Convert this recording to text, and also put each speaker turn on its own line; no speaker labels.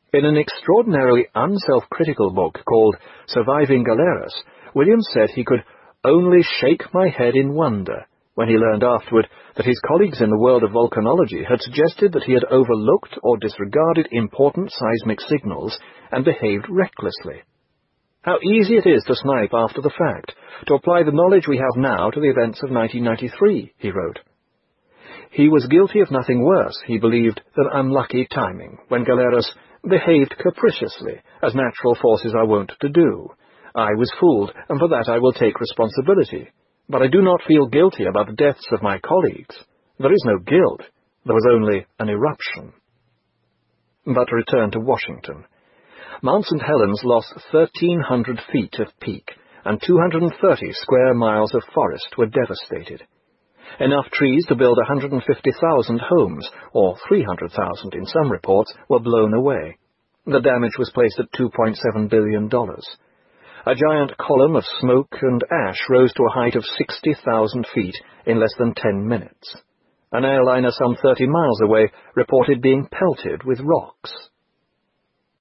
In an extraordinarily unself-critical book called Surviving Galeras, Williams said he could only shake my head in wonder when he learned afterward that his colleagues in the world of volcanology had suggested that he had overlooked or disregarded important seismic signals and behaved recklessly. How easy it is to snipe after the fact, to apply the knowledge we have now to the events of 1993, he wrote. He was guilty of nothing worse, he believed, than unlucky timing, when Galeras behaved capriciously, as natural forces are wont to do. I was fooled, and for that I will take responsibility. But I do not feel guilty about the deaths of my colleagues. There is no guilt. There was only an eruption. But to return to Washington. Mount St. Helens lost 1,300 feet of peak, and 230 square miles of forest were devastated. Enough trees to build 150,000 homes, or 300,000 in some reports, were blown away. The damage was placed at $2.7 billion. A giant column of smoke and ash rose to a height of 60,000 feet in less than 10 minutes. An airliner some 30 miles away reported being pelted with rocks.